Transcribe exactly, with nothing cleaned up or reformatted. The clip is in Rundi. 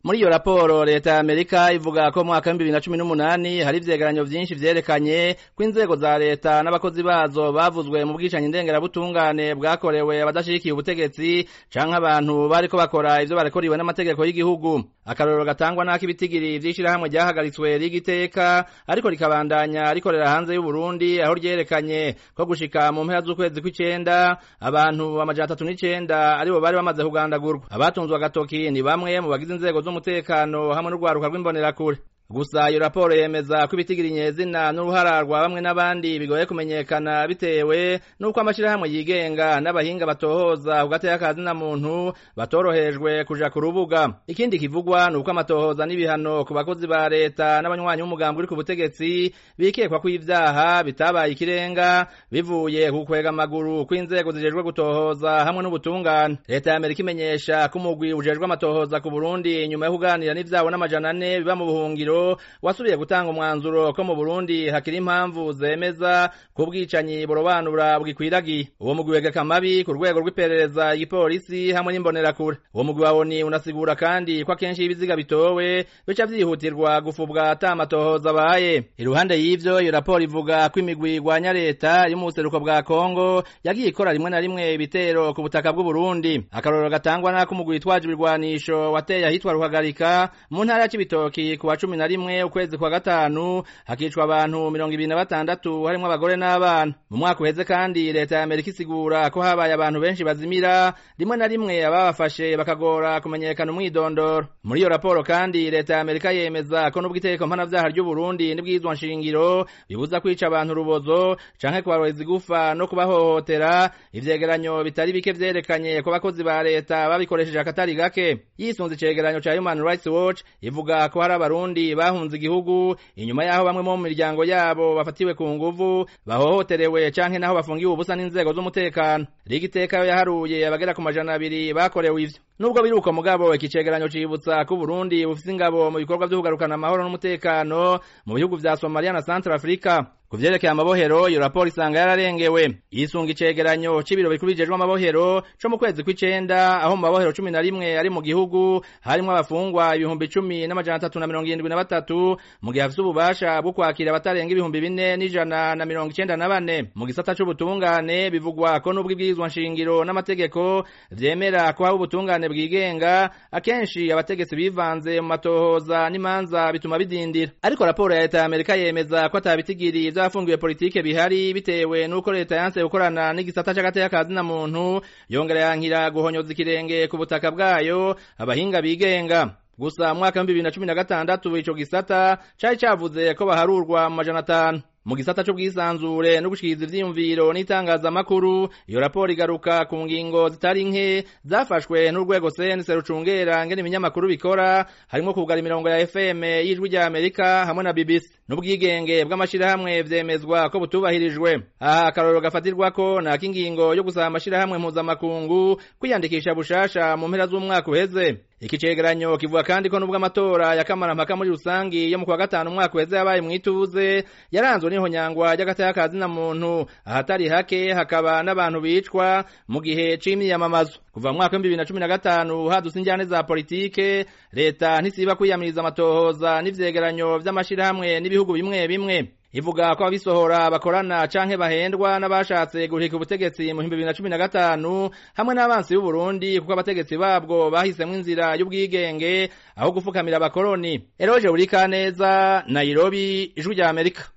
Muri iyo raporo leta ya Amerika ivuga ko mu mwaka wa bibiri na cumi n'umunani hari ivyegeranyo vyinshi vyerekanye ko inzego za leta n'abakozi bazo bavuzwe mu bwicanyi ndengerabutungane bwakorewe abadashigikiye ubutegetsi canke abantu bariko bakora ivyo barekoriwe n'amategeko y'igihugu. Akarorero gatangwa n'ako ibitigiri vy'ishirahamwe ryahagaritswe rigiteka ariko rikabandanya rikorera hanze y'u Burundi, aho ryerekanye ko gushika mu mpera z'ukwezi kw'icenda abantu amajana atatu n'icenda aribo bari bamaze kugandagurwa. Abatunzwe agatoki ni bamwe mu bagize inzego z'umutekano hamwe n'urwaruka rw'imbonerakure. Gusa iyo raporo yemeza ko ibitigiri nyezina n'uruhara rwa bamwe n'abandi bigoye kumenyekana bitewe n'uko amashirahamwe yigenga n'abahinga batohoza ku gateka ka zina muntu batorohejwe kuja ku rubuga. Ikindi kivugwa nuko amatohoza n'ibihano ku bakozi ba leta n'abanywanyi b'umugambi uri ku butegetsi bikekwa ko ivyaha bitabaye ikirenga bivuye ku kwega amaguru kw'inzego zijejwe gutohoza hamwe n'ubutungane. Leta ya Amerika imenyesha ko umugwi ujejwe amatohoza ku Burundi nyuma yo kuganira n'ivyabo n'amajana ane biba mu buhungiro wasubiye gutanga umwanzuro ko mu Burundi hakiri impamvu zemeza ko ubwicanyi burobanura bwikwiragiye. Uwo mugwi wegeka amabi ku rwego rw'iperereza igipolisi hamwe n'imbonerakure. Uwo mugwi wa O N U unasigura kandi ko akenshi ibiziga bitowe bica vyihutirwa gufubwa ata amatohoza abaye. Iruhande y'ivyo iyo raporo ivuga ko imigwi igwanya leta yo mu buseruko bwa Kongo yagiye ikora rimwe na rimwe ibitero ku butaka bw'u Burundi. Akarorero gatangwa n'ako umugwi witwaje ibirwanisho wateye ahitwa Ruhagarika mu ntara ya Cibitoki ku wa cumi na rimwe ukwezi kwa gatanu hakicwa abantu mirongo ibiri na batandatu harimwo abagore n'abana. Mu mwaka uheze kandi leta ya Amerika isigura ko habaye abantu benshi bazimira, rimwe na rimwe ababafashe bakagora kumenyekana umwidondoro. Muri iyo raporo kandi leta ya Amerika yemeza ko n'ubwo itegeko mpanavyaha ry'u Burundi n'ibwirizwa nshingiro bibuza kwica abantu urubozo canke kubaroreza igufa no kubahohotera, ivyegeranyo bitari bike vyerekanye ko abakozi ba leta babikoresheje akatari gake. Yisunze icegeranyo ca Human Rights Watch ivuga ko hari abarundi bahunze igihugu inyuma yaho bamwe mu miryango yabo bafatiwe ku nguvu, bahohoterewe canke naho bafungiwe ubusa n'inzego z'umutekano. Rigiteka yo yaharuye abagera ku majana abiri bakorewe ivyo. Nubwo biruko mugabo ikicegeranyo cibutsa ko Burundi bufise ingabo mu bikorwa vyo kugarukana amahoro n'umutekano mu bihugu vya Somalia na Central Africa. Kuvyerekeye amabohero iyo raporo isanga yararengewe. Yisunga icegeranyo c'ibiro bikuru bijejwe amabohero co mu kwezi kw'icenda, aho mu mabohero cumi na rimwe ari mu gihugu harimwo abafungwa ibihumbi icumi n'amajana atatu na mirongo irindwi na batatu, mu gihe hafise ububasha bwo kwakira abatarenga ibihumbi bine n'ijana na mirongo icenda na bane. Mu gisata c'ubutungane bivugwa ko n'ubwo ibwirizwa nshingiro n'amategeko vyemera ko haba ubutungane bwigenga, akenshi abategetsi bivanze mu matohoza n'imanza bituma bidindira. Ariko raporo ya leta ya Amerika yemeza ko atabitigiri zafungiwe politike bihari bitewe nuko leta yanse gukorana n'igisata c'agateka ka zina muntu, yongera yankira guhonyoza ikirenge ku butaka bwayo abahinga bigenga. Gusa mu mwaka wa bibiri na cumi na gatandatu ico gisata cari cavuze ko baharurwa mu majana atanu. Mu gisata c'ubwisanzure no gushikiriza ivyiyumviro n'itangazamakuru, iyo raporo igaruka ku ngingo zitari nke zafashwe n'urwego C N C rucungera ngene ibinyamakuru bikora, harimwo kugara imirongo ya F M y'ijwi rya Amerika hamwe na B B C. N'ubwigenge bw'amashirahamwe vyemezwa ko butubahirijwe. Aha akarorero gafatirwako na kingingo yo gusaba amashirahamwe mpuzamakungu kwiyandikisha bushasha mu mpera z'umwaka uheze. Iki cegeranyo kivuga kandi ko nubwo amatora ya kamarampaka muri rusangi yo mu kwa gatanu umwaka uheze yabaye mwituze, yaranzwe n'ihonyangwa ry'agateka ka zina muntu, ahatari hake hakaba n'abantu bicwa mu gihe c'imyiyamamazo. Kuva mu mwaka wa bibiri na cumi na gatanu hadutse injyane za politike, leta ntisiba kwiyamiriza amatohoza n'ivyegeranyo vy'amashirahamwe n'ibihugu bimwe bimwe. Ivuga ko abisohora bakorana canke bahendwa n'abashatse guhirika ubutegetsi mu bibiri na cumi na gatanu hamwe n'abansi b'u Burundi, kuko abategetsi babwo bahisemwo inzira y'ubwigenge aho gufukamira abakoroni. Eroje Burikaneza, Nairobi, Ijwi rya Amerika.